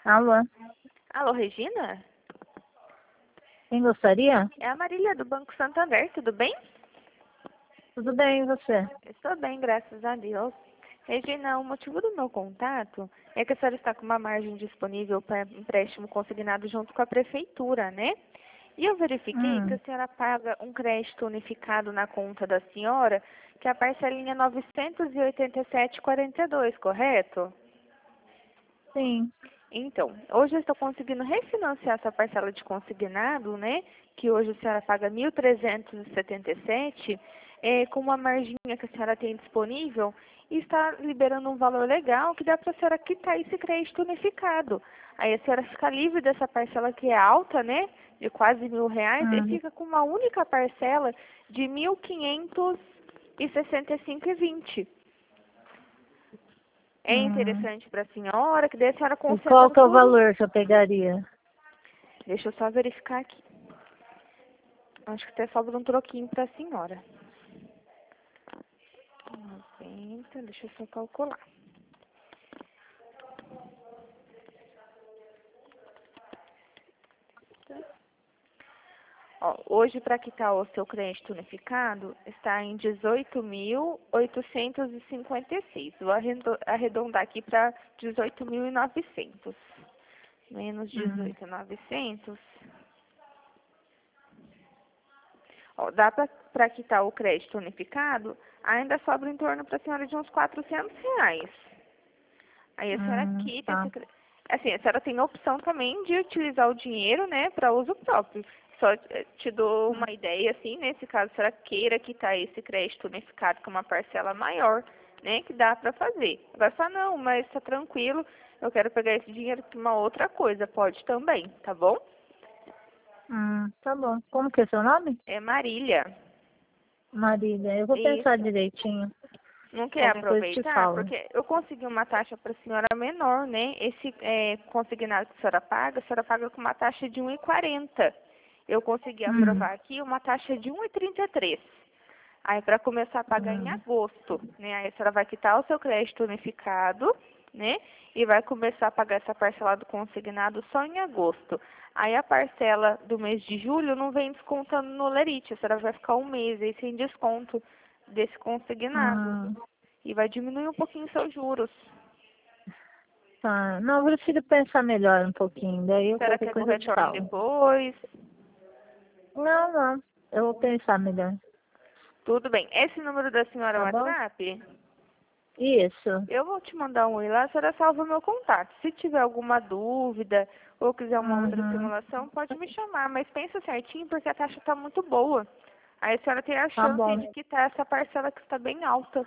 Alô? Alô, Regina? Quem gostaria? É a Marília do Banco Santander, tudo bem? Tudo bem, e você? Estou bem, graças a Deus. Regina, o motivo do meu contato é que a senhora está com uma margem disponível para empréstimo consignado junto com a prefeitura, né? E eu verifiquei que a senhora paga um crédito unificado na conta da senhora, que a parcelinha é 987,42, correto? Sim. Então, hoje eu estou conseguindo refinanciar essa parcela de consignado, né? Que hoje a senhora paga 1.377, com uma marginha que a senhora tem disponível, e está liberando um valor legal que dá para a senhora quitar esse crédito unificado. Aí a senhora fica livre dessa parcela que é alta, né? De quase R$ 1.000, e fica com uma única parcela de 1.565,20. É interessante para a senhora, que daí a senhora E concentra qual que é o tudo. valor que eu pegaria? Deixa eu só verificar aqui. Acho que até sobra um troquinho para a senhora. 90, deixa eu só calcular. Ó, hoje, para quitar o seu crédito unificado, está em 18.856. Vou arredondar aqui para 18.900. Menos 18.900. Ó, dá para quitar o crédito unificado, ainda sobra em torno para a senhora de uns R$ 400. Aí a senhora quita Tá. esse crédito. Assim, a senhora tem a opção também de utilizar o dinheiro, né, para uso próprio. Só te dou uma ideia, assim, nesse caso, a senhora queira quitar esse crédito unificado com uma parcela maior, né, que dá para fazer. Agora só não, mas tá tranquilo, eu quero pegar esse dinheiro para uma outra coisa, pode também, tá bom? Tá bom. Como que é seu nome? É Marília. Marília. Eu vou pensar Isso. direitinho. Não quer Qualquer coisa eu te aproveitar? falo. Porque eu consegui uma taxa para a senhora menor, né? Esse consignado que a senhora paga com uma taxa de 1,40. Eu consegui aprovar aqui uma taxa de 1,33. Aí para começar a pagar em agosto, né? Aí a senhora vai quitar o seu crédito unificado, né? E vai começar a pagar essa parcela do consignado só em agosto. Aí a parcela do mês de julho não vem descontando no lerite. A senhora vai ficar um mês aí sem desconto desse consignado. E vai diminuir um pouquinho seus juros. Tá. Não, eu prefiro pensar melhor um pouquinho. Daí A senhora qualquer quer que eu coisa eu te retorne falo. depois? Não. Eu vou pensar melhor. Tudo bem. Esse número da senhora é o Tá bom? WhatsApp? Isso. Eu vou te mandar um oi lá, a senhora salva o meu contato. Se tiver alguma dúvida ou quiser uma outra simulação, pode me chamar. Mas pensa certinho, porque a taxa está muito boa. Aí a senhora tem a Tá chance bom. de quitar essa parcela que está bem alta.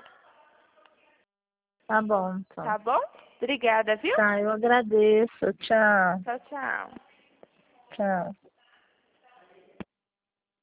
Tá bom, então. Tá bom? Obrigada, viu? Tá, eu agradeço. Tchau. Tchau, tchau. Tchau.